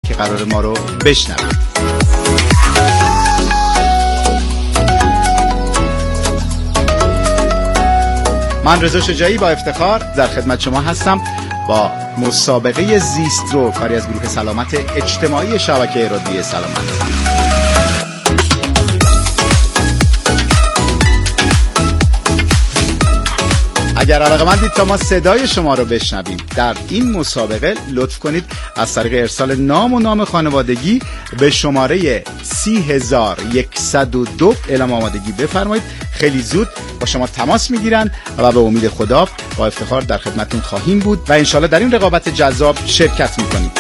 که قرار ما رو بشنوید. من رضا شجاعی با افتخار در خدمت شما هستم با مسابقه زیسترو، کاری از گروه سلامت اجتماعی شبکه رادیویی سلامت. اگر علاقه‌مندید تا ما صدای شما رو بشنویم در این مسابقه، لطف کنید از طریق ارسال نام و نام خانوادگی به شماره 30102 اعلام آمادگی بفرمایید. خیلی زود با شما تماس میگیرن و به امید خدا با افتخار در خدمتتون خواهیم بود و انشالله در این رقابت جذاب شرکت میکنید.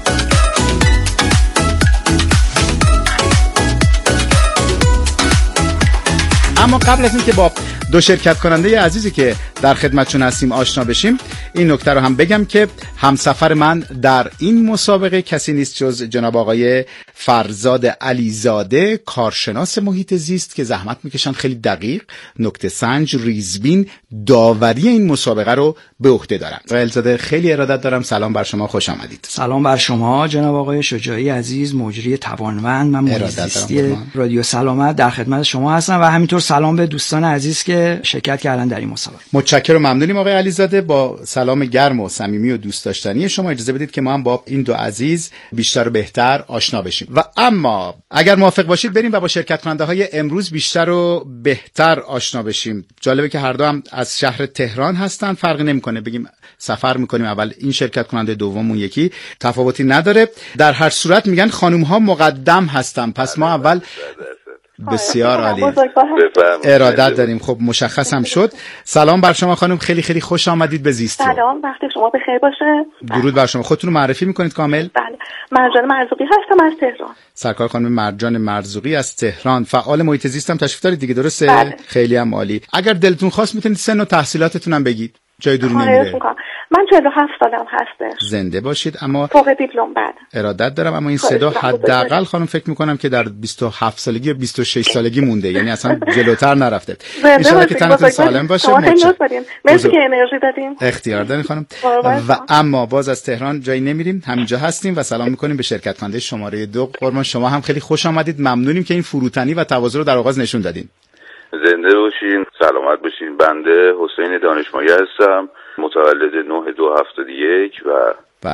اما قبل از اینکه با دو شرکت کننده عزیزی که در خدمتشون هستیم آشنا بشیم، این نکته رو هم بگم که همسفر من در این مسابقه کسی نیست جز جناب آقای فرزاد علیزاده، کارشناس محیط زیست که زحمت میکشن خیلی دقیق، نکته سنج، ریزبین، داوری این مسابقه رو به عهده دارن. آقای علیزاده خیلی ارادت دارم، سلام بر شما، خوش آمدید. سلام بر شما جناب آقای شجاعی عزیز، مجری توانمند. من محیط زیستی رادیو سلامت در خدمت شما هستم و همینطور سلام به دوستان عزیز که شرکت کردن در این مسابقه. متشکرم و ممنونیم آقای علیزاده. با سلام گرم و صمیمی و دوست داشتنی شما اجازه بدید که ما هم با این دو عزیز بیشتر و بهتر آشنا بشیم. و اما اگر موافق باشید بریم و با شرکت کننده های امروز بیشتر و بهتر آشنا بشیم. جالبه که هر دو هم از شهر تهران هستن، فرقی نمیکنه بگیم سفر میکنیم اول این شرکت کننده دومون یکی، تفاوتی نداره. در هر صورت میگن خانم ها مقدم هستن، پس ما اول بسیار عالی ارادت داریم. خب مشخص هم شد. سلام بر شما خانم، خیلی خیلی خوش آمدید به زیسترو. سلام، وقت شما بخیر باشه. درود بر شما. خودتون رو معرفی میکنید کامل؟ بله، مرجان مرزوقی هستم از تهران. سرکار خانم مرجان مرزوقی از تهران، فعال محیط زیست هم تشریف دارید دیگه، درسته؟ بله. خیلی هم عالی. اگر دلتون خواست میتونید سن و تحصیلاتتون هم بگید، جای دوری نمیره. من 47 سالم هسته. زنده باشید. اما فوق دیپلم بعد. ارادت دارم، اما این صدا حداقل خانم فکر میکنم که در 27 سالگی یا 26 سالگی مونده، یعنی اصلا جلوتر نرفته. ان شاء الله که تنتون سالم باشه. مرسی که انرژی دادیم. اختیار دارین خانم. و اما باز از تهران جایی نمیریم، همینجا هستیم و سلام میکنیم به شرکت کننده شماره 2. قربان شما هم خیلی خوش آمدید. ممنونیم که این فروتنی و تواضع رو در آغاز نشون دادین. زنده باشین، سلامت باشین. بنده حسین دانشمایه هستم، متولد 9/2/71 و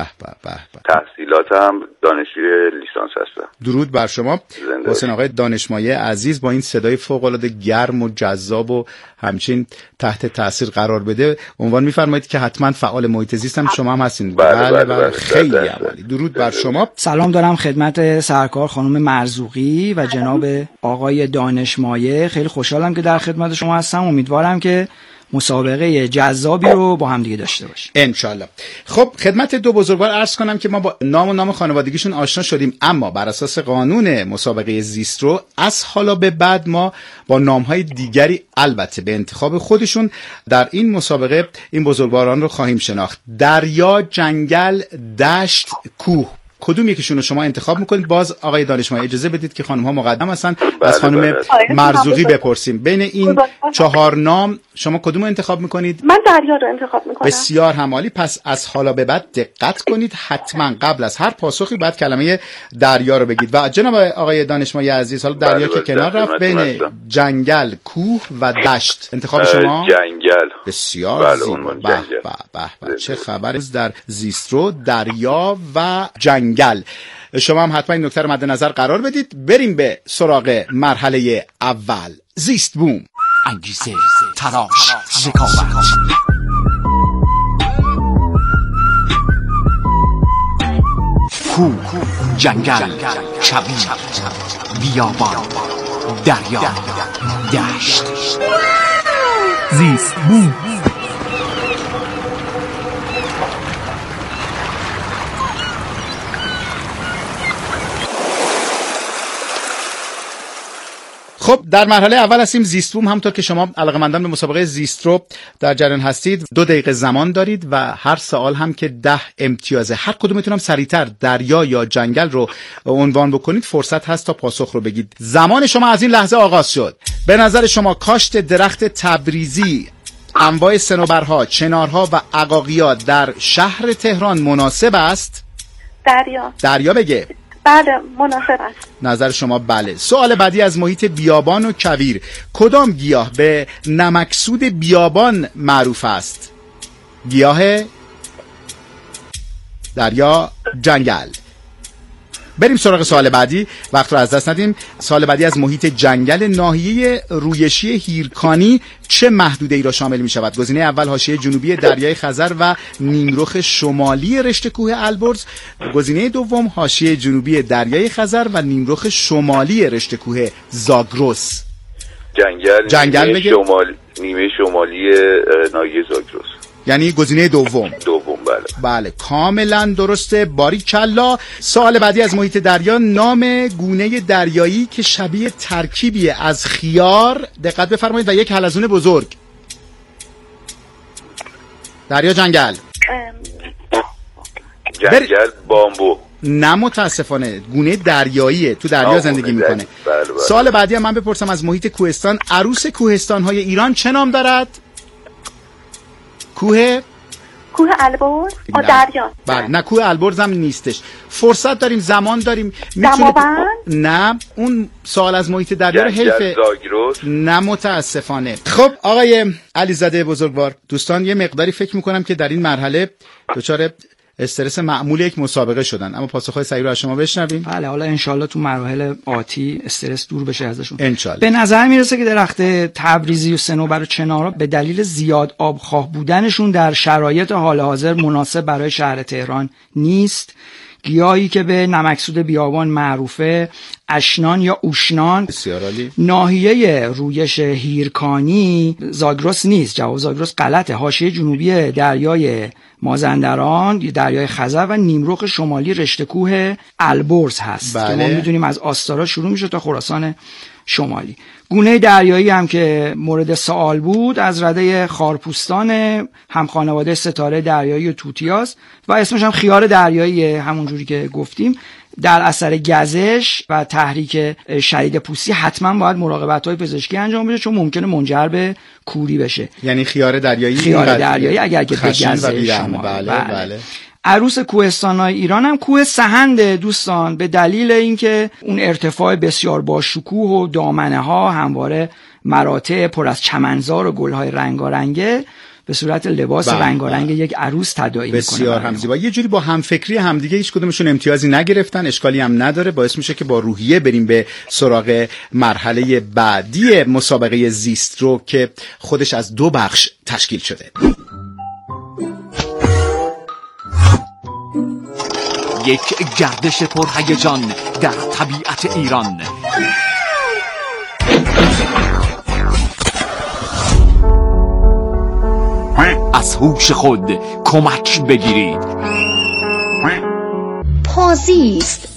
تحصیلاتم دانشجوی لیسانس هستم. درود بر شما حسین آقای دانشمایه عزیز، با این صدای فوق العاده گرم و جذاب و همچین تحت تاثیر قرار بده، عنوان می‌فرمایید که حتما فعال محیط زیست هم شما هم هستین. بله خیلی عالی. درود بر شما. سلام دارم خدمت سرکار خانم مرزوقی و جناب آقای دانشمایه. خیلی خوشحالم که در خدمت شما هستم. امیدوارم که مسابقه جذابی رو با هم دیگه داشته باشیم انشالله. خب خدمت دو بزرگوار عرض کنم که ما با نام و نام خانوادگیشون آشنا شدیم، اما بر اساس قانون مسابقه زیسترو از حالا به بعد ما با نام‌های دیگری البته به انتخاب خودشون در این مسابقه این بزرگواران رو خواهیم شناخت. دریا، جنگل، دشت، کوه، کدوم یکیشون رو شما انتخاب میکنید؟ باز آقای دانشمایه اجازه بدید که خانم ها مقدم هستن، از خانم مرزوقی بپرسیم. بین این 4 نام شما کدوم رو انتخاب میکنید؟ من دریا رو انتخاب میکنم. بسیار همالی. پس از حالا به بعد دقت کنید، حتما قبل از هر پاسخی باید کلمه دریا رو بگید. و جناب آقای دانشمایه عزیز، حالا دریا که کنار رفت، بین جنگل، کوه و دشت انتخاب شما؟ جنگل. بسیار زیبا. به چه خبر در زیسترو، دریا و جنگل. شما هم حتما این نکته رو مد نظر قرار بدید. بریم به سراغ مرحله اول. زیست بوم. انگیزه، تلاش، ذکاوت. کوه، جنگل، کویر، بیابان، دریا، دشت. زیست بوم. خب در مرحله اول هستیم، زیست بوم. همونطور که شما علاقه‌مندان به مسابقه زیسترو در جریان هستید، 2 دقیقه زمان دارید و هر سوال هم که 10 امتیازه. هر کدومتون هم سریعتر دریا یا جنگل رو عنوان بکنید فرصت هست تا پاسخ رو بگید. زمان شما از این لحظه آغاز شد. به نظر شما کاشت درخت تبریزی، انواع صنوبرها، چنارها و عقاقیات در شهر تهران مناسب است؟ دریا بگه. بله مناسب است. نظر شما بله. سوال بعدی از محیط بیابان و کویر. کدام گیاه به نمکسود بیابان معروف است؟ گیاه، دریا، جنگل؟ بریم سراغ سوال بعدی، وقت رو از دست ندیم. سوال بعدی از محیط جنگل. ناحیه رویشی هیرکانی چه محدوده ای را شامل می شود؟ گزینه اول حاشیه جنوبی دریای خزر و نیمرخ شمالی رشته کوه البرز. گزینه دوم حاشیه جنوبی دریای خزر و نیمرخ شمالی رشته کوه زاگرس. جنگل بگه. نیمه شمالی ناحیه زاگرس، یعنی گزینه دوم. بله کاملا درسته، باریکلا. سوال بعدی از محیط دریا. نام گونه دریایی که شبیه ترکیبی از خیار، دقت بفرمایید، و یک حلزون بزرگ. دریا، جنگل؟ بامبو. نه متاسفانه، گونه دریاییه، تو دریا زندگی میکنه. بله. سوال بعدی هم من بپرسم از محیط کوهستان. عروس کوهستان‌های ایران چه نام دارد؟ کوه البرز. دریا. بله نه، کوه البرز هم نیستش. فرصت داریم، زمان داریم. نه، اون سوال از محیط دریا رو حیفه. نه متاسفانه. خب آقای علیزاده بزرگوار، دوستان یه مقداری فکر میکنم که در این مرحله دچار استرس معمول یک مسابقه شدن، اما پاسخهای صحیح رو از شما بشنویم. بله، حالا انشالله تو مراحل آتی استرس دور بشه ازشون انشالله. به نظر میرسه که درخت تبریزی و صنوبر و چنارا به دلیل زیاد آبخواه بودنشون در شرایط حال حاضر مناسب برای شهر تهران نیست. گیاهی که به نمکسود بیابان معروفه اشنان یا اوشنان. بسیار عالی. ناحیه رویش هیرکانی زاگرس نیست، جواب زاگرس غلطه. حاشیه جنوبی دریای مازندران، دریای خزر و نیمرخ شمالی رشته کوه البرز هست. بله. که ما میدونیم از آستارا شروع میشه تا خراسان شمالی. گونه دریایی هم که مورد سوال بود از رده خارپوستان، هم خانواده ستاره دریایی و توتیاس و اسمش هم خیار دریایی، همون جوری که گفتیم. در اثر گزش و تحریک شدید پوستی حتما باید مراقبت‌های پزشکی انجام بشه، چون ممکنه منجر به کوری بشه. یعنی خیار دریایی اگر که بگزه شما. بله. عروس کوهستان‌های ایران هم کوه سهند دوستان، به دلیل اینکه اون ارتفاع بسیار با شکوه و دامنه‌ها همواره مراتع پر از چمنزار و گل‌های رنگارنگه، به صورت لباس رنگارنگ یک عروس تداعی میکنه. بسیار هم زیبا. یه جوری با همفکری همدیگه هیچ کدومشون امتیازی نگرفتن، اشکالی هم نداره، باعث میشه که با روحیه بریم به سراغ مرحله بعدی مسابقه زیست رو که خودش از 2 بخش تشکیل شده. یک گردش پرهیجان در طبیعت ایران. از هوش خود کمک بگیرید. پازیست.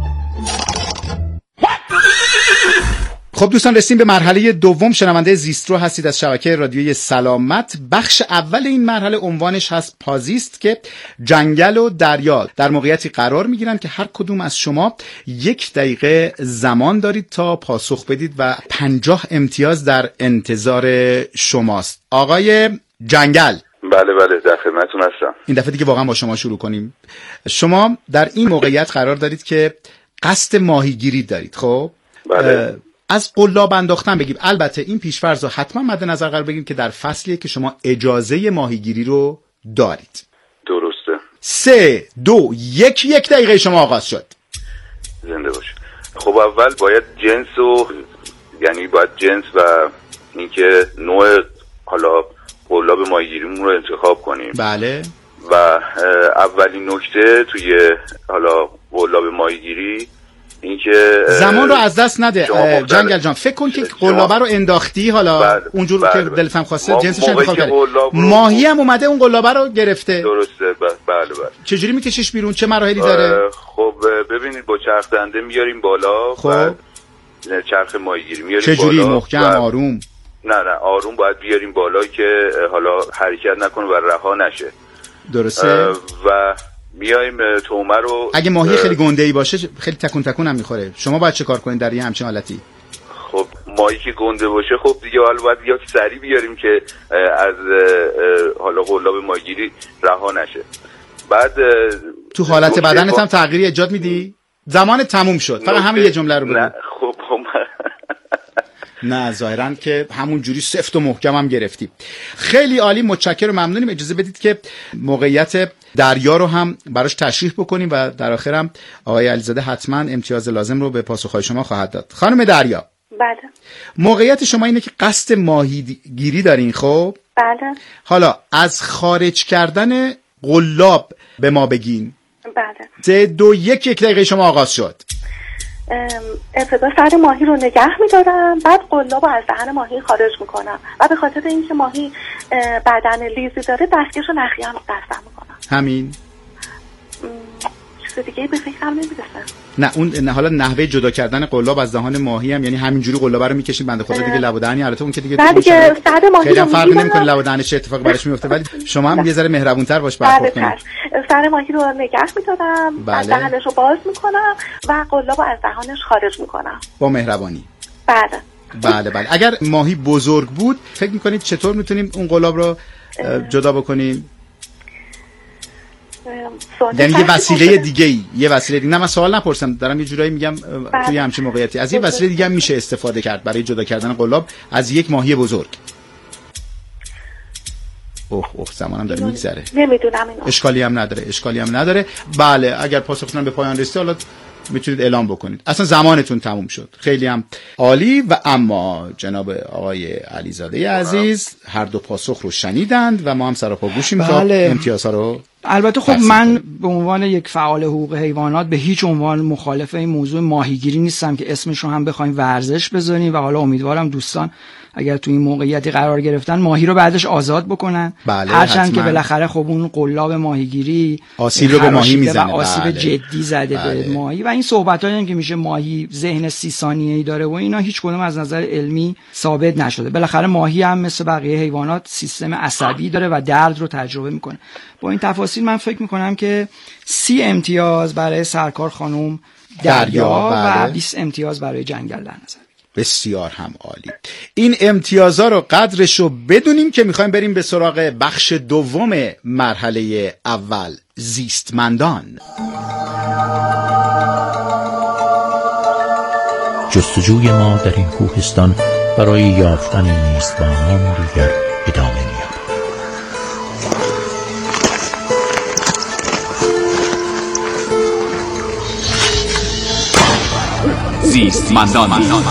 خب دوستان، رسیدیم به مرحله دوم. شنونده زیسترو هستید از شبکه رادیوی سلامت. بخش اول این مرحله عنوانش هست پازیست، که جنگل و دریا در موقعیتی قرار میگیرن که هر کدوم از شما 1 دقیقه زمان دارید تا پاسخ بدید و 50 امتیاز در انتظار شماست. آقای جنگل. بله در خدمتتون هستم. این دفعه دیگه واقعا با شما شروع کنیم. شما در این موقعیت قرار دارید که قصد ماهیگیری دارید. خب بله. از قلاب انداختن بگیم. البته این پیش‌فرض رو حتما مد نظر قرار بگیرید که در فصلیه که شما اجازه ماهیگیری رو دارید. درسته. 3 2 1 1 دقیقه شما آغاز شد. زنده باشه. خب اول باید جنس و اینکه نوع حالا قلاب ماهیگیریمون رو انتخاب کنیم. بله. و اولین نکته توی حالا قلاب ماهیگیری این که زمان رو از دست نده جنگل جان. فکر کن که قلابه رو انداختی، حالا اونجور که دلت هم خواسته جنسش انتخاب کردی، ماهی هم اومده اون قلابه رو گرفته. درسته. بله. چجوری میکشیش بیرون؟ چه مراحلی داره؟ خب ببینید، با چرخ دنده میاریم بالا. خب چرخ ماهیگیری میاریم چجوری؟ بالا. محکم آروم؟ نه آروم باید بیاریم بالا که حالا حرکت نکنه و رها نشه. درسته. و میایم تومه رو، اگه ماهی خیلی گنده‌ای باشه خیلی تکون هم میخوره، شما باید چه کار کنید در یه همچین حالتی؟ خب ماهی که گنده باشه خب دیگه حالا باید یا سریع بیاریم که از حالا قلاب ماهیگیری رها نشه. بعد تو حالت بدنت هم تغییری ایجاد میدی؟ زمان تموم شد، فقط همین یه جمله رو بگو. نه خب نه ظاهرا که همون جوری سفت و محکم هم گرفتی. خیلی عالی، متشکرم و ممنونیم. اجازه بدید که موقعیت دریا رو هم براش تشریح بکنیم و در آخرم آقای علیزاده حتما امتیاز لازم رو به پاسخهای شما خواهد داد. خانم دریا، بله. موقعیت شما اینه که قصد ماهیگیری دارین. خب بله. حالا از خارج کردن قلاب به ما بگین. بله. 3 2 1 1 دقیقه شما آغاز شد. ابتدا سر ماهی رو نگه می‌دارم، بعد قلاب رو از دهن ماهی خارج میکنم و به خاطر اینکه ماهی بدن لیزی داره دستکش و نخی هم قصد میکنم. همین؟ چیز دیگه به فکرم نمیرسه. نه اون حالا نحوه جدا کردن قلاب از دهان ماهی هم یعنی همینجوری قلاب رو میکشین بنده خدا دیگه لب و دهنی البته اون که دیگه سر ماهی خیلی هم فرق نمیکنه لب و دهنش چه اتفاقی براش میفته، ولی شما هم یه ذره مهربون‌تر باش برخورد کنید. سر ماهی رو نگه می‌دارم، بعد دهنش رو باز میکنم و قلاب رو از دهانش خارج میکنم با مهربانی. بله. اگر ماهی بزرگ بود فکر میکنید چطور میتونیم اون قلاب رو جدا بکنیم؟ یعنی یه وسیله دیگه نه من سوال نپرسم، دارم یه جورایی میگم توی همچین موقعیتی از یه وسیله دیگه هم میشه استفاده کرد برای جدا کردن قلاب از یک ماهی بزرگ. اوه زمانم داره میگذره. نمیدونم اینو. اشکالی هم نداره. بله اگر پاسختون به پایان رسید حالا میتونید اعلام بکنید. اصلا زمانتون تموم شد. خیلی هم عالی. و اما جناب آقای علیزاده عزیز هر دو پاسخ رو شنیدند و ما هم سراپا گوشیم تا امتیازها رو. البته خب من به عنوان یک فعال حقوق حیوانات به هیچ عنوان مخالف این موضوع ماهیگیری نیستم که اسمش رو هم بخوایم ورزش بذاریم و حالا امیدوارم دوستان اگر تو این موقعیتی قرار گرفتن ماهی رو بعدش آزاد بکنن. هرچند که بالاخره خب اون قلاب ماهیگیری آسیب رو به ماهی میزنه و آسیب جدی زده به ماهی و این صحبتایی که میشه ماهی ذهن 30 ثانیه‌ای داره و اینا هیچ کدوم از نظر علمی ثابت نشده. بالاخره ماهی هم مثل بقیه حیوانات سیستم عصبی داره و درد رو تجربه میکنه. با این تفاصیل من فکر میکنم که 30 امتیاز برای سرکار خانم دریا و 20 امتیاز برای جنگل در نظر. بسیار هم عالی. این امتیازها رو قدرش رو بدونیم که میخوایم بریم به سراغ بخش دوم مرحله اول، زیستمندان. جستجوی ما در این کوهستان برای یافتن میزبانان دیگر ادامه می‌یابد. زیستمندان.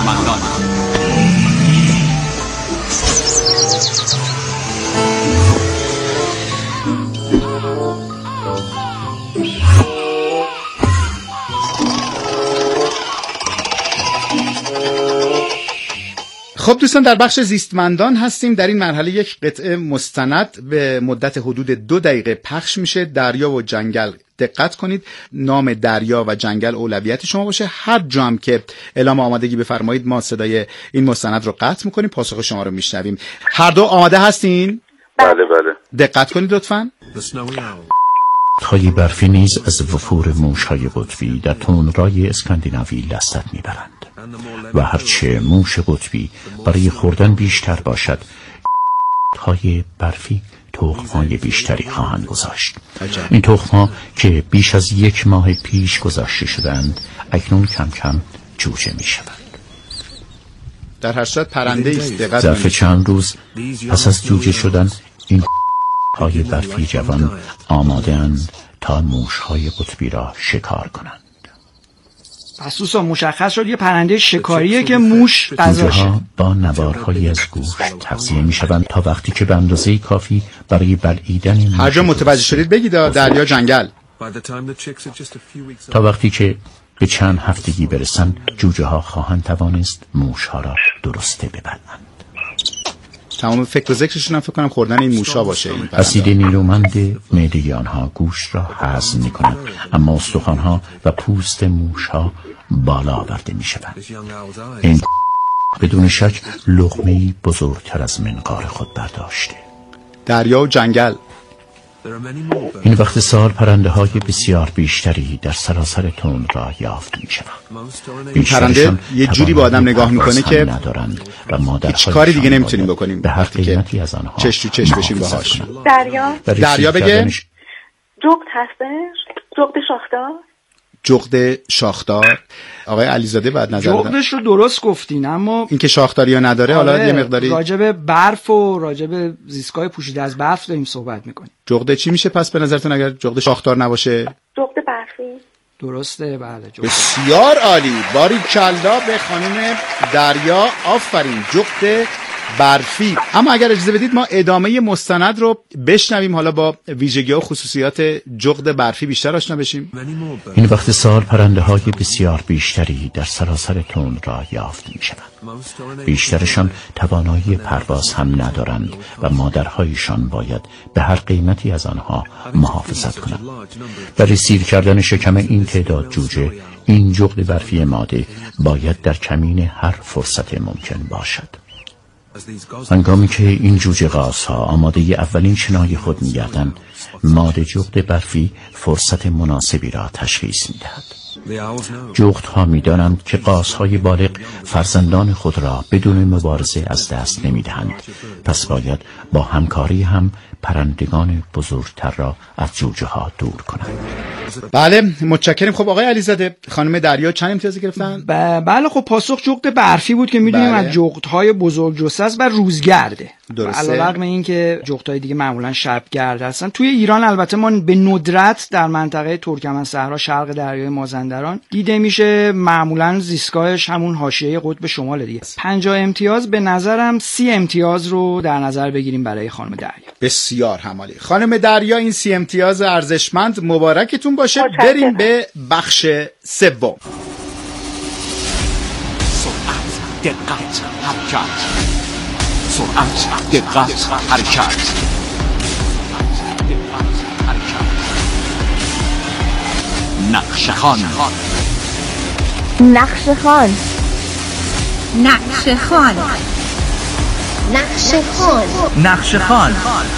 خب دوستان در بخش زیستمندان هستیم. در این مرحله یک قطعه مستند به مدت حدود 2 دقیقه پخش میشه. دریا و جنگل، دقت کنید نام دریا و جنگل اولویت شما باشه. هر جا هم که اعلام آمادگی بفرمایید ما صدای این مستند رو قطع میکنیم، پاسخ شما رو میشنویم. هر دو آماده هستین؟ بله. دقت کنید لطفاً. های برفی نیز از وفور موش‌های قطبی در تندرهای اسکاندیناوی لذت میبرند و هرچه موش قطبی برای خوردن بیشتر باشد های برفی تخم‌های بیشتری خواهند گذاشت. این تخم‌ها که بیش از 1 ماه پیش گذاشته شدند اکنون کم کم جوجه میشوند. در هر صورت پرنده است. دقت ظرف چند روز پس از جوجه شدن این های برفی جوان آماده اند تا موش‌های قطبی را شکار کنند. پس دوستان مشخص شد یه پرنده شکاریه که موش غذاشه. با نوارهایی از گوشت تغذیه می‌شوند تا وقتی که به اندازه کافی برای بلعیدن هر جا متوجه شدید بگید دریا جنگل. تا وقتی که به چند هفتگی برسند جوجه ها خواهند توانست موش ها را درسته ببلند. تمام فکر و ذکرشون هم فکر کنم خوردن این موشا باشه. اسید نیرومند معده آنها گوشت را هضم می‌کند، اما استخوان‌ها و پوست موش‌ها بالا آورده می‌شوند. این بدون شک لقمه‌ای بزرگتر از منقار خود برداشته. دریا و جنگل. این وقت سال پرنده‌های بسیار بیشتری در سراسر تندرا یافت می‌شوند. این پرنده یه جوری با آدم نگاه میکنه که هیچ کاری دیگه نمیتونیم بکنیم به هر قیمتی از آنها چش تو چش بشیم باهاش. دریا بگه جغد هستش؟ جغد شاخدار؟ جغد شاخدار. آقای علیزاده بعد نظر بدن. جغدش رو درست گفتین، اما اینکه شاخداری یا نداره حالا یه مقداری راجب برف و راجب زیستگاه پوشیده از برف داریم صحبت میکنیم. جغد چی میشه پس به نظرتون اگر جغد شاخدار نباشه؟ جغد برفی. درسته، بله. بسیار عالی، باریکلا به خانم دریا، آفرین، جغد برفی. اما اگر اجازه بدید ما ادامه مستند رو بشنویم، حالا با ویژگی‌ها و خصوصیات جغد برفی بیشتر آشنا بشیم. این وقت سال پرنده های بسیار بیشتری در سراسر تندرا یافت می شوند. بیشترشان توانایی پرواز هم ندارند و مادرهایشان باید به هر قیمتی از آنها محافظت کنند. برای سیر کردن شکم این تعداد جوجه، این جغد برفی ماده باید در کمین هر فرصت ممکن باشد. هنگامی که این جوجه قازها آماده اولین شنای خود می‌گردند، ماده جغد برفی فرصت مناسبی را تشخیص می‌دهد. جغدها می‌دانند که قازهای بالغ فرزندان خود را بدون مبارزه از دست نمی‌دهند، پس باید با همکاری هم پرندگان بزرگتر را از جوجه ها دور کنند. بله متشکرم. خب آقای علیزاده، خانم دریا چند امتیاز گرفتن؟ بله خب پاسخ جغد برفی بود که میدونیم از جغدهای بزرگ جثه است و روزگرده. درسته. علاوه بر این که جغدهای دیگه معمولا شبگرد هستن، توی ایران البته ما به ندرت در منطقه ترکمن صحرا شرق دریای مازندران دیده میشه. معمولا زیستگاهش همون حاشیه قطب شمال دیگه. 50 امتیاز به نظرم 30 امتیاز رو در نظر بگیریم برای خانم دریا. بسیار همالی. خانم دریا این 30 امتیاز ارزشمند مبارکتون باشه. بریم به بخش سوم. سرعت، دقت، حرکت. سرعت، دقت، حرکت. نقشه‌خوان. نقشه‌خوان. نقشه‌خوان. نقشه‌خوان. نقشه‌خوان.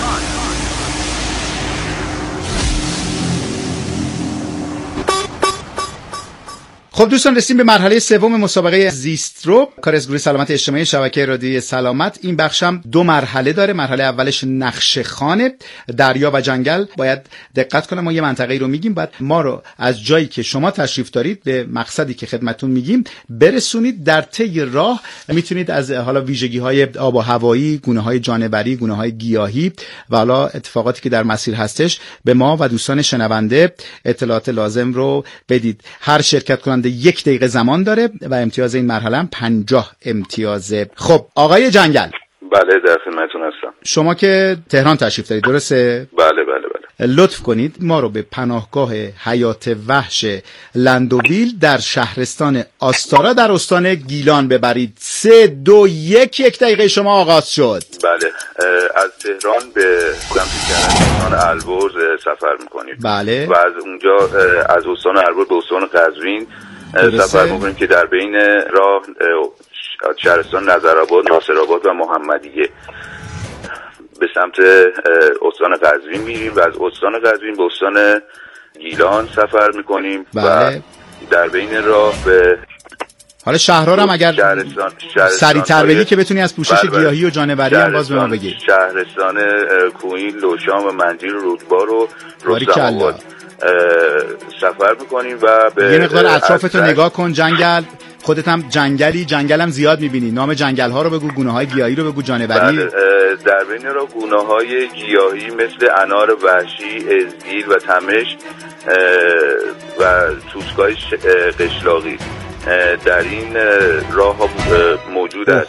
خب دوستان، رسیدیم به مرحله سوم مسابقه زیسترو، کار از گروه سلامت اجتماعی شبکه رادیویی سلامت. این بخش هم 2 مرحله داره. مرحله اولش نقشه‌خوان. دریا و جنگل باید دقت کنم، ما یه منطقه‌ای رو میگیم، بعد ما رو از جایی که شما تشریف دارید به مقصدی که خدمتتون میگیم برسونید. در طی راه میتونید از حالا ویژگی‌های آب و هوایی، گونه‌های جانوری، گونه‌های گیاهی و حالا اتفاقاتی که در مسیر هستش به ما و دوستان شنونده اطلاعات لازم رو بدید. هر شرکت کننده 1 دقیقه زمان داره و امتیاز این مرحله هم 50 امتیازه. خب آقای جنگل. بله در خدمتتون هستم. شما که تهران تشریف دارید درسته؟ بله. لطف کنید ما رو به پناهگاه حیات وحش لندوویل در شهرستان آستارا در استان گیلان ببرید. 3 2 1 1 دقیقه شما آغاز شد. بله از تهران به سمت شهرستان البرز سفر میکنیم. بله. و از اونجا از استان البرز به استان قزوین سفر میکنیم که در بین راه شهرستان نظرآباد، ناصرآباد و محمدیه به سمت استان قزوین میریم و از استان قزوین به استان گیلان سفر میکنیم. بله. و در بین راه به حالا شهرها هم اگر سریع‌تر بگی که بتونی از پوشش گیاهی و جانوری هم باز به ما بگی. شهرستان کوهین، لوشام و منجیل و رودبار و رستم‌آباد سفر میکنیم و به یه مقدار اطرافتو نگاه کن. جنگل، خودت هم جنگل هم زیاد میبینی. نام جنگل ها رو بگو، گونه های گیاهی رو بگو، جانوری. در بین را گونه های گیاهی مثل انار وحشی، ازگیر و تمش و توسکای قشلاقی در این راه ها موجود است.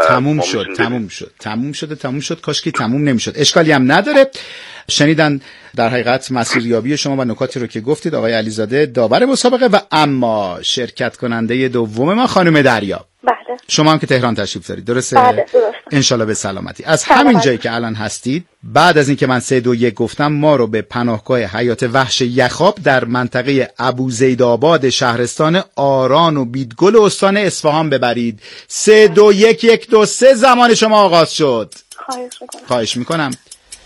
تموم شد. کاش که تموم نمیشد. اشکالی هم نداره. شنیدن در حقیقت مسیریابی شما و نکاتی رو که گفتید آقای علیزاده داور مسابقه. و اما شرکت کننده دوم ما خانم دریا. بله. شما هم که تهران تشریف دارید درسته؟ بله درسته. انشالله به سلامتی. از همین جایی که الان هستید، بعد از اینکه من 3 2 1 گفتم، ما رو به پناهگاه حیات وحش یخاب در منطقه ابوزیدآباد شهرستان آران و بیدگل استان اصفهان ببرید. 3 2 1 1 2 3 زمان شما آغاز شد. خواهش میکنم.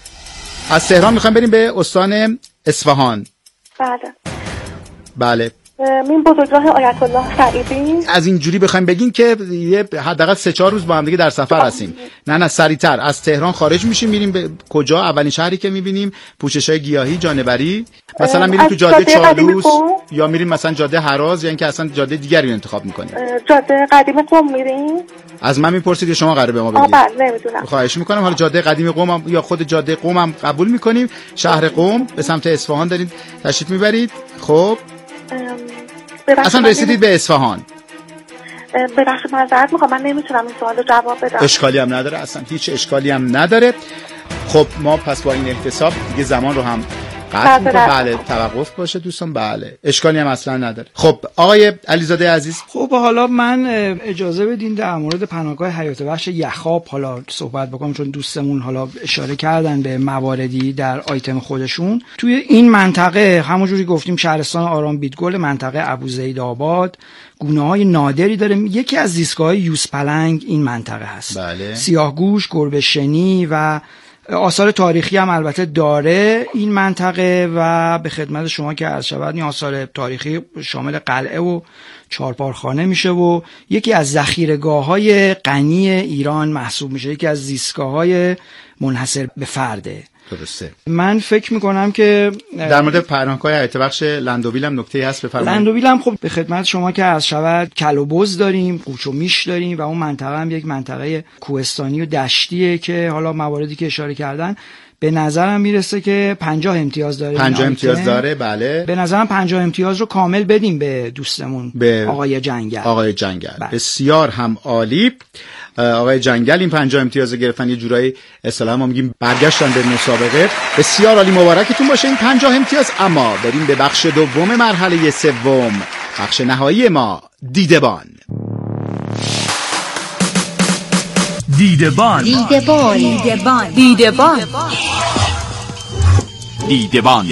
از تهران میخوام بریم به استان اصفهان. بله. بله این بزرگراه آیت الله سعیدی. از اینجوری بخوایم بگین که یه حداقل 3-4 روز با هم دیگه در سفر هستیم. نه سریعتر از تهران خارج میشیم میریم به کجا؟ اولین شهری که میبینیم پوشش‌های گیاهی جانوری، مثلا میریم تو جاده چالوس یا میریم مثلا جاده هراز یا اینکه اصلا جاده دیگری رو انتخاب میکنیم؟ جاده قدیم قم میریم. از من میپرسید یا شما قراره به ما بگید؟ بله نمیدونم. خواهش میکنم. حالا جاده قدیم قم هم یا خود جاده قم هم قبول میکنیم. شهر قم به سمت اصفهان دارید تشریف میبرید. خب اصلا رسیدید به اصفهان؟ ببخشید معذرت میخوام من نمیتونم این سوالو جواب بدم. اشکالی هم نداره، اصلا هیچ اشکالی هم نداره. خب ما پس با این احتساب دیگه زمان رو هم قطع میکنم. بله توقف باشه دوستان. بله اشکالی هم اصلا نداره. خب آقای علیزاده عزیز، خب حالا من اجازه بدین در مورد پناهگاه حیات وحش یخاب حالا صحبت بکنم، چون دوستمون حالا اشاره کردن به مواردی در آیتم خودشون. توی این منطقه همونجوری گفتیم شهرستان آرام بیتگل، منطقه ابوزیدآباد گونه‌های نادری داره. یکی از زیستگاه‌های یوزپلنگ این منطقه هست. بله. سیاهگوش، گربه شنی و آثار تاریخی هم البته داره این منطقه و به خدمت شما که عرض شود این آثار تاریخی شامل قلعه و چهارپارخانه میشه و یکی از ذخیره‌گاه‌های غنی ایران محسوب میشه، یکی از زیستگاه‌های منحصر به فرده. درسته. من فکر میکنم که در مورد پناهگاه حیات وحش لندویل هم نکته‌ای هست بفرمایید. لندویل هم خب به خدمت شما که عرض شود کل و بز داریم، قوچ و میش داریم و اون منطقه هم یک منطقه کوهستانی و دشتیه که حالا مواردی که اشاره کردن به نظرم میرسه که 50 امتیاز داره. 50 امتیاز داره. بله. به نظرم 50 امتیاز رو کامل بدیم به دوستمون به آقای جنگل. آقای جنگل. بله. بسیار هم عالی. آقای جنگل این 50 امتیاز رو گرفتن، یه جورایی اصطلاحاً ما میگیم برگشتن به مسابقه. بسیار عالی، مبارکتون باشه این 50 امتیاز. اما بریم به بخش دوم مرحله سوم، بخش نهایی ما، دیدبان. دیدبان. دیدبان. دیدبان. دیدبان. دیدبان.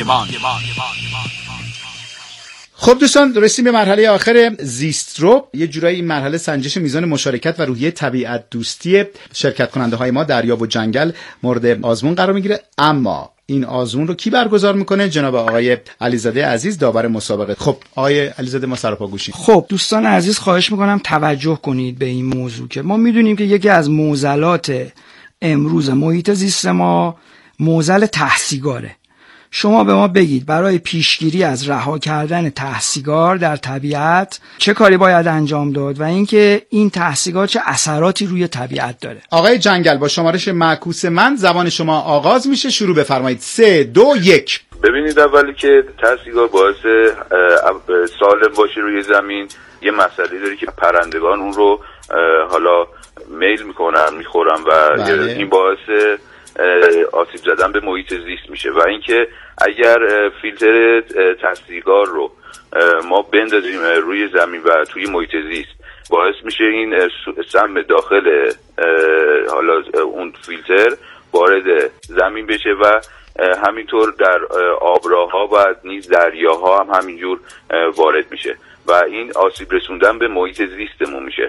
خب دوستان رسیدیم به مرحله آخر زیسترو. یه جورایی این مرحله سنجش میزان مشارکت و روحیه طبیعت دوستی شرکت کننده های ما دریا و جنگل مورد آزمون قرار میگیره. اما این آزمون رو کی برگزار میکنه؟ جناب آقای علیزاده عزیز، داور مسابقه. خب آقای علیزاده ما سراپا گوشیم. خب دوستان عزیز خواهش میکنم توجه کنید به این موضوع که ما میدونیم که یکی از معضلات امروز محیط زیست ما معضل ته‌سیگاره. شما به ما بگید برای پیشگیری از رها کردن ته‌سیگار در طبیعت چه کاری باید انجام داد و اینکه این ته‌سیگار چه اثراتی روی طبیعت داره. آقای جنگل با شمارش معکوس من زبان شما آغاز میشه، شروع بفرمایید. 3 2 1. ببینید اولی که ته‌سیگار باعث سالم باشه روی زمین یه مسئله داره که پرندگان اون رو حالا میل میکنن میخورن و بله. این باعث آسیب زدن به محیط زیست میشه. و اینکه اگر فیلتر ته‌سیگار رو ما بندازیم روی زمین و توی محیط زیست باعث میشه این سم داخل حالا اون فیلتر وارد زمین بشه و همینطور در آبراها و نیز دریاها هم همینجور وارد میشه و این آسیب رسوندن به محیط زیستمون میشه.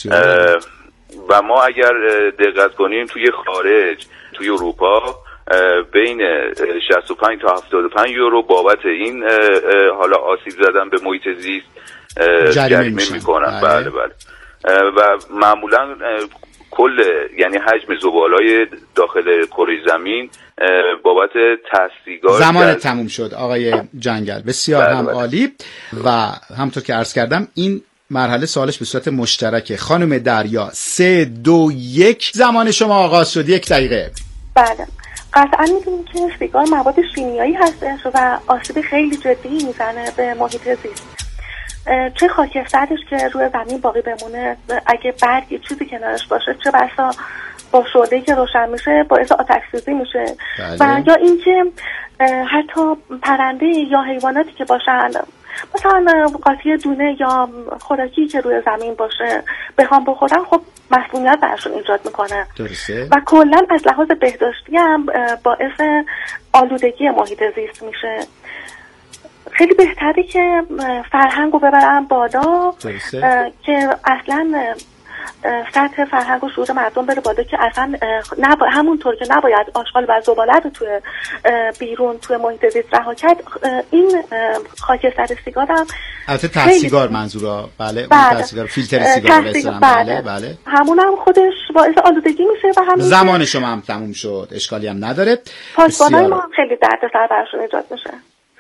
و ما اگر دقت کنیم توی خارج، توی اروپا بین 65 تا 75 یورو بابت این حالا آسیب زدن به محیط زیست جریمه میکنن. بله بله. و معمولا کل یعنی حجم زبالای داخل کره زمین بابت ته‌سیگار زمان تموم شد آقای جنگل. بسیار بله هم بله. عالی. و همونطور که عرض کردم این مرحله سوالش به صورت مشترکه. خانم دریا 3 2 1 زمان شما آغاز شد. 1 دقیقه. بله قطعا میدونیم که سیگار مواد شیمیایی هستش و آسیب خیلی جدی میزنه به محیط زیست. چه خاکسترش که روی زمین باقی بمونه، اگه برگی چیزی کنارش باشه، چه بسا با شعله‌ای که روشن میشه باعث آتش‌سوزی میشه. بله. و یا اینکه حتی پرنده یا حیواناتی که باشن مثلا قاطی دونه یا خوراکی که روی زمین باشه بخوام بخورن، خب مسمومیت برشون ایجاد میکنه. درسته. و کلا از لحاظ بهداشتی هم باعث آلودگی محیط زیست میشه. خیلی بهتره که فرهنگو ببرن بالا که اصلا سطح فرهنگ و شعور مردم بره بالا که اصلا همونطور که نباید آشغال و زباله رو توی بیرون توی محیط زیست رها کرد، این خاکستر سیگار هم البته ته سیگار منظورا بله ته سیگار فیلتر سیگار مثلا بله همونم خودش باعث آلودگی میشه و همین زمان شما هم تموم شد، اشکالی هم نداره. پاسبانای ما هم خیلی دردسر براشون ایجاد میشه.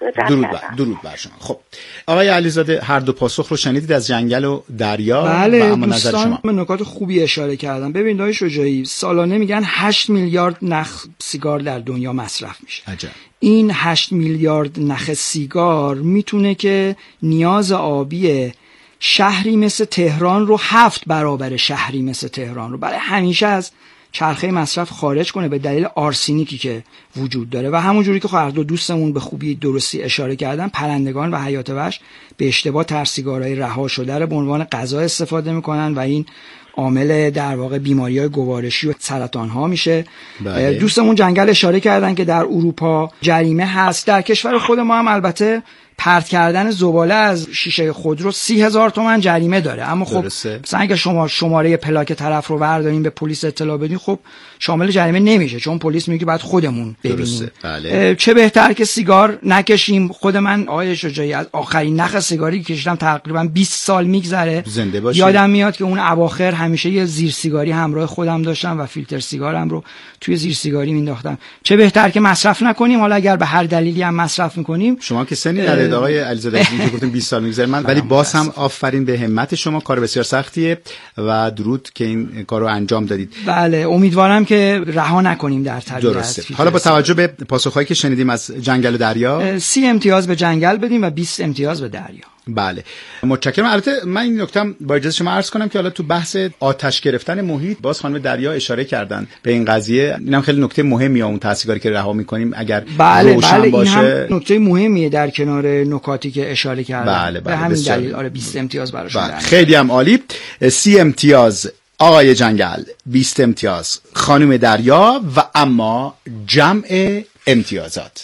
درود بر شما. خب آقای علیزاده هر دو پاسخ رو شنیدید از جنگل و دریا. بله اما دوستان به نکات خوبی اشاره کردن. ببینید آقای شجاعی سالانه میگن 8 میلیارد نخ سیگار در دنیا مصرف میشه. عجب. این 8 میلیارد نخ سیگار میتونه که نیاز آبی شهری مثل تهران رو 7 برابر شهری مثل تهران رو برای همیشه از چرخه مصرف خارج کنه به دلیل آرسنیکی که وجود داره. و همون جوری که هر دو دوستمون به خوبی درستی اشاره کردن، پرندگان و حیات وحش به اشتباه ترسیگارهای رها شده رو به عنوان غذا استفاده میکنن و این عامل در واقع بیماری‌های گوارشی و سرطان‌ها میشه. بله. دوستمون جنگل اشاره کردن که در اروپا جریمه هست. در کشور خود ما هم البته پرت کردن زباله از شیشه خودرو 30,000 تومان جریمه داره. اما خب مثلا اگه شما شماره پلاک طرف رو بردارین به پلیس اطلاع بدین، خب شامل جریمه نمیشه، چون پلیس میگه بعد خودمون ببینیم. بله. چه بهتر که سیگار نکشیم. خود من آقای شجاعی از آخرین نخ سیگاری که کشیدم تقریبا 20 سال میگذره. یادم میاد که اون اواخر همیشه یه زیر سیگاری همراه خودم داشتم و فیلتر سیگارم رو توی زیر سیگاری مینداختم. چه بهتر که مصرف نکنیم. حالا اگر به هر دلیلی هم مصرف میکنیم، شما که سنی ندارید آقای علیزاده، اینکه گفتم 20 سال میگذره ولی باز هم آفرین به همت شما، کار بسیار سختیه و درود که این کارو انجام دادید. بله امیدوارم که رها نکنیم در طریق درسته. حالا با توجه به پاسخهایی که شنیدیم از جنگل و دریا 30 امتیاز به جنگل بدیم و 20 امتیاز به دریا. بله متشکرم. البته من این نکته با اجازه شما عرض کنم که حالا تو بحث آتش گرفتن محیط باز خانم دریا اشاره کردن به این قضیه. اینم خیلی نکته مهمیه، اون تاثیرگذاری که رها می‌کنیم اگر روشن باشه. این هم نکته مهمیه در کنار نکاتی که اشاره کردن. بله به همین دلیل 20 امتیاز براشون. بله. خیلی هم عالی. 30 امتیاز آقای جنگل، 20 امتیاز خانم دریا و اما جمع امتیازات.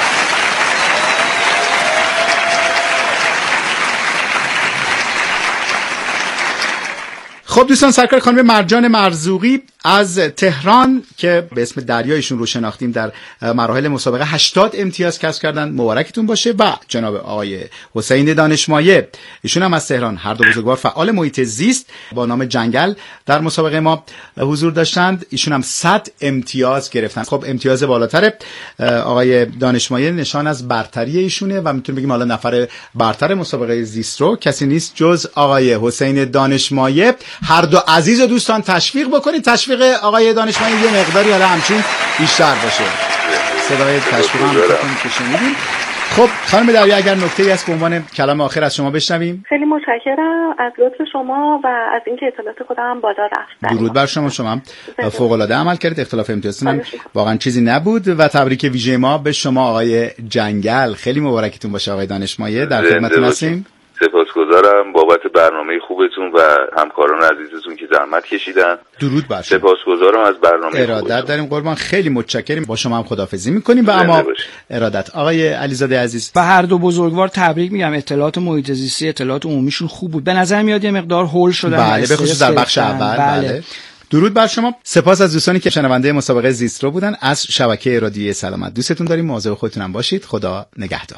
خب دوستان، سرکار خانم مرجان مرزوقی از تهران که به اسم دریایشون رو شناختیم در مراحل مسابقه 80 امتیاز کسب کردن، مبارکتون باشه. و جناب آقای حسین دانشمایه، ایشون هم از تهران، هر دو بزرگوار فعال محیط زیست با نام جنگل در مسابقه ما حضور داشتند. ایشون هم 100 امتیاز گرفتن. خب امتیاز بالاتر آقای دانشمایه نشان از برتری ایشونه و میتونیم بگیم حالا نفر برتر مسابقه زیست رو کسی نیست جز آقای حسین دانشمایه. هر دو عزیز و دوستان تشویق بکنید، تشویق آقای دانشمندی یه مقداری حالا همچین بیشتر باشه. صدای تشویق هم که شنیدیم. خب خانم دریا، اگر نکته‌ای هست به عنوان کلام آخر از شما بشنویم. خیلی متشکرم از لطف شما و از اینکه اطلاعات خودم بالا رفت. درود بر شما. شما هم فوق‌العاده عمل کردید. اختلاف امتیازتون هم واقعا چیزی نبود و تبریک ویژه ما به شما آقای جنگل. خیلی مبارکتون باشه آقای دانشمایه. در خدمتتون هستیم. سپاسگزارم بابت برنامه خوبتون و همکاران عزیزتون که زحمت کشیدن. درود بر شما. سپاسگزارم از برنامه ارادت داریم قربان، خیلی متشکریم. با شما هم خداحافظی می‌کنیم و اما ارادت. آقای علیزاده عزیز، و هر دو بزرگوار تبریک میگم. اطلاعات محیط زیستی، اطلاعات عمومیشون خوب بود. به نظر میاد یه مقدار هول شدن. بله به خصوص در بخش اول. بله. درود بر شما. سپاس از دوستانی که شنونده مسابقه زیست رو بودن. از شبکه رادیویی سلامت دوستتون داریم. مواظب خودتون هم باشید. خدا نگهدار.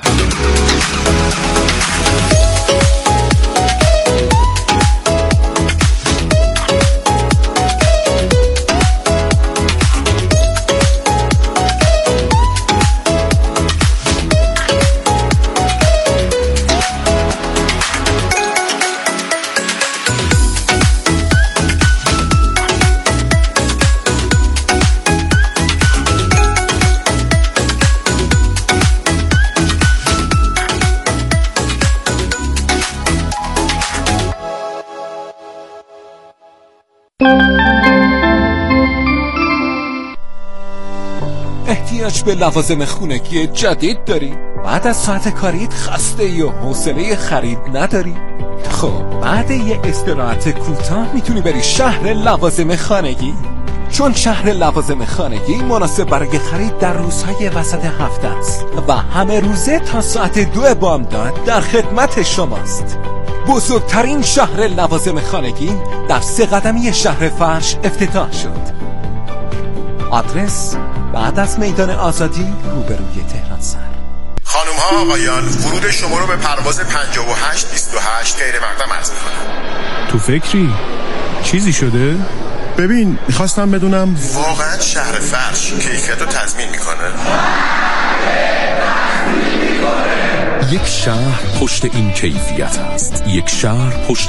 احتیاج به لوازم خونگی جدید داری؟ بعد از ساعت کاریت خسته ای و حوصله خرید نداری؟ خب بعد یه استراحت کوتاه میتونی بری شهر لوازم خانگی، چون شهر لوازم خانگی مناسب برای خرید در روزهای وسط هفته است و همه روزه تا ساعت 2 بامداد در خدمت شماست. بزرگترین شهر لوازم خانگی در 3 قدمی شهر فرش افتتاح شد. آدرس بعد از میدان آزادی روبروی تهران سر. خانم ها آقایان، ورود شما رو به پرواز 5828 غیر مقدم عرض می‌کنم. تو فکری؟ چیزی شده؟ ببین میخواستم بدونم واقعا شهر فرش کیفیت رو تضمین میکنه؟ یک شهر پشت این کیفیت است. یک شهر پشت